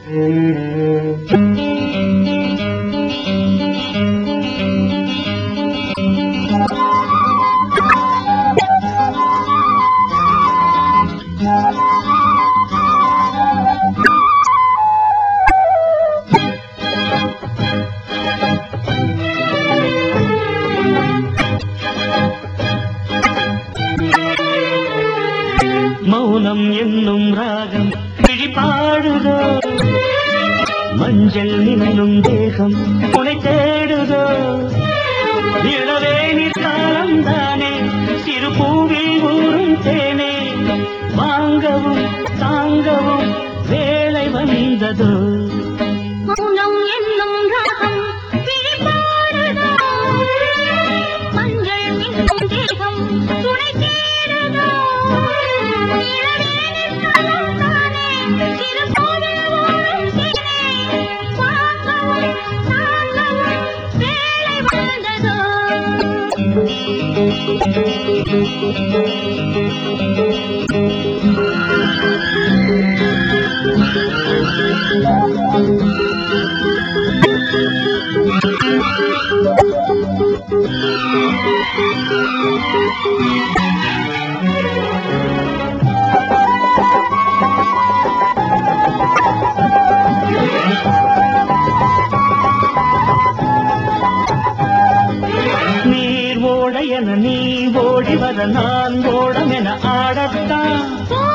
மௌனம் என்னும் ராகம் விழிபாடுதோ, மஞ்சள் நின்னும் தேகம் உனை தேடுதோ. இளவேனிற் காலம்தானே சிறு பூவில் ஊறும் தேனே, வாங்கவும் தாங்கவும் வேலை வந்ததோ. மௌனம் என்னும் ராகம் விழிபாடுதோ, மஞ்சள் நின்னும் தேகம் துணை தேடுதோ. இளவேனிற் காலம்தானே சிறு பூவில் ஊறும் தேனே, வாங்கவும் தாங்கவும் வேலை வந்ததோ. நீர் ஓடையென நீ ஓடி வர நான் ஓடமென ஆடத்தான்.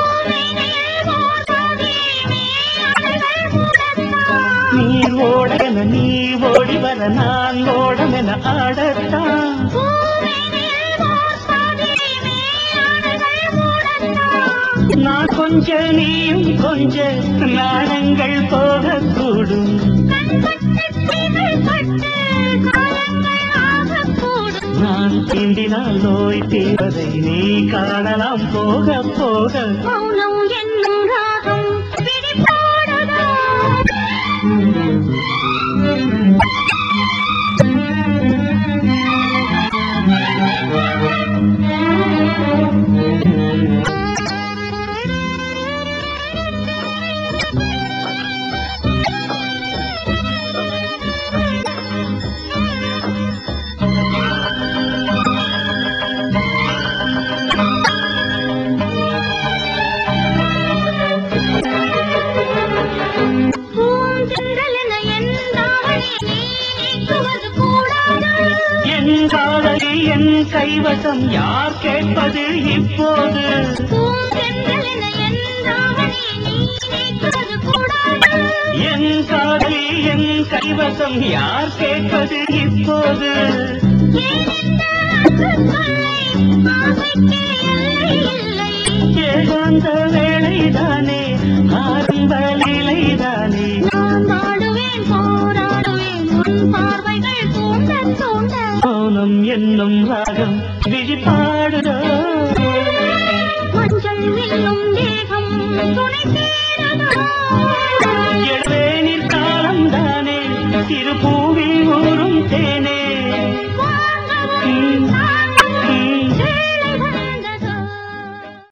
நீர் ஓடையென நீ ஓடி வர நான் ஓடமென ஆடத்தான். நான் கொஞ்ச நீயும் கொஞ்ச நாடங்கள் போகக்கூடும். நான் தீண்டினால் நோய் தீர்வதை நீ காணலாம் போக போக. மௌனம் என்னும் ராகம் விழிபாடுதோ, என் காதலி என் கைவசம் யார் கேட்பது இப்போது. என் காதலி என் கைவசம் யார் கேட்பது இப்போது. ஏகாந்த வேளைதானே ஆரம்ப நிலைதானே. மௌனம் என்னும் ராகம் விழிபாடுதோ, மஞ்சள் வெல்லும் தேகம் துணை தேடுதோ. இளவேனிற் காலம்தானே சிறு பூ